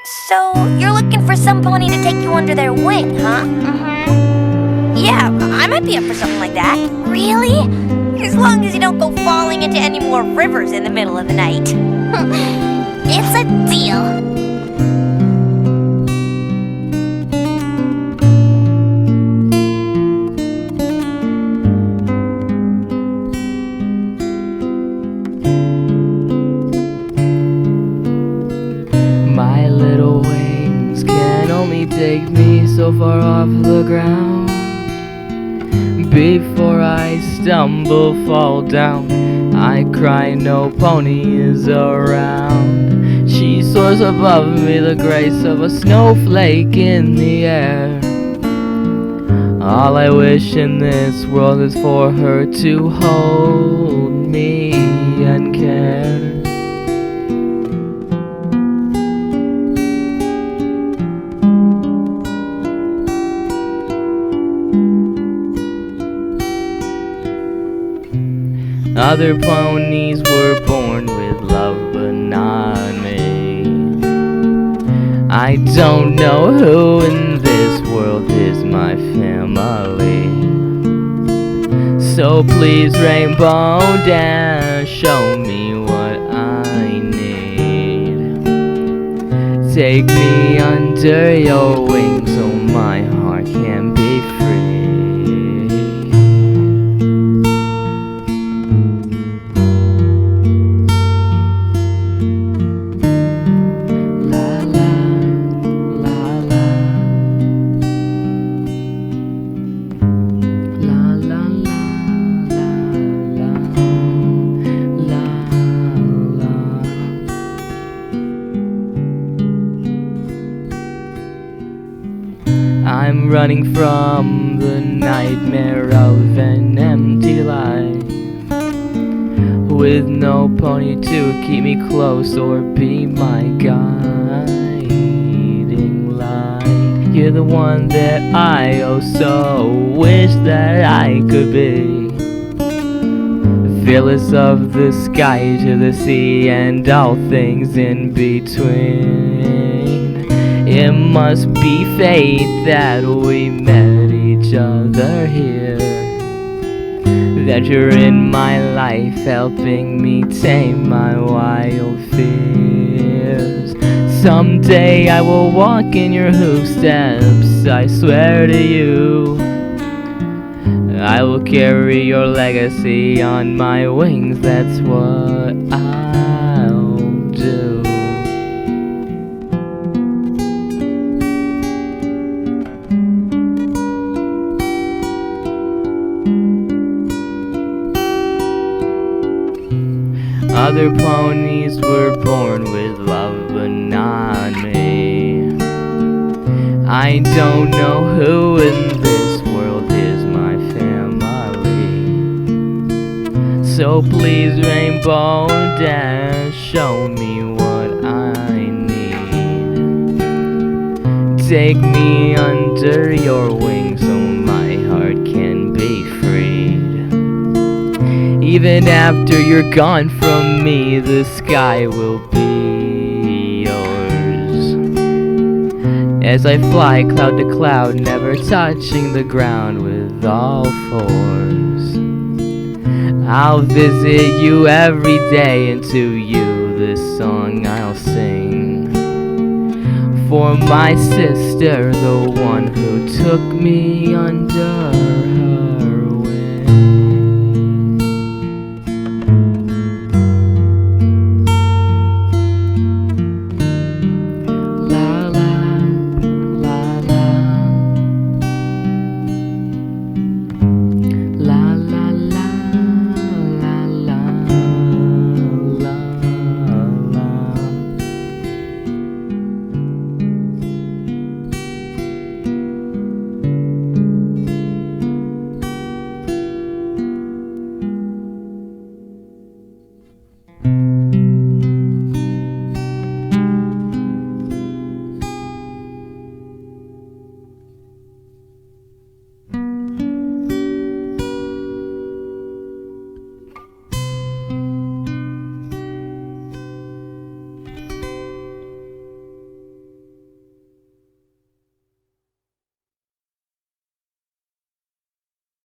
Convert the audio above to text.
So, you're looking for some pony to take you under their wing, huh? Mm-hmm. Yeah, I might be up for something like that. Really? As long as you don't go falling into any more rivers in the middle of the night. It's a deal. My little wings can only take me so far off the ground. Before I stumble, fall down, I cry, no pony is around. She soars above me, the grace of a snowflake in the air. All I wish in this world is for her to hold me and care. Other ponies were born with love, but not me. I don't know who in this world is my family. So please, Rainbow Dash, show me what I need. Take me under your wings so my heart can be free. I'm running from the nightmare of an empty life, with no pony to keep me close or be my guiding light. You're the one that I oh so wish that I could be, fearless of the sky to the sea and all things in between. It must be fate that we met each other here, that you're in my life helping me tame my wild fears. Someday I will walk in your footsteps, I swear to you. I will carry your legacy on my wings, that's what I'll do. Other ponies were born with love, but not me. I don't know who in this world is my family. So please, Rainbow Dash, show me what I need. Take me under your wings so my heart can be freed. Even after you're gone from me, the sky will be yours. As I fly cloud to cloud, never touching the ground with all fours. I'll visit you every day, and to you this song I'll sing. For my sister, the one who took me under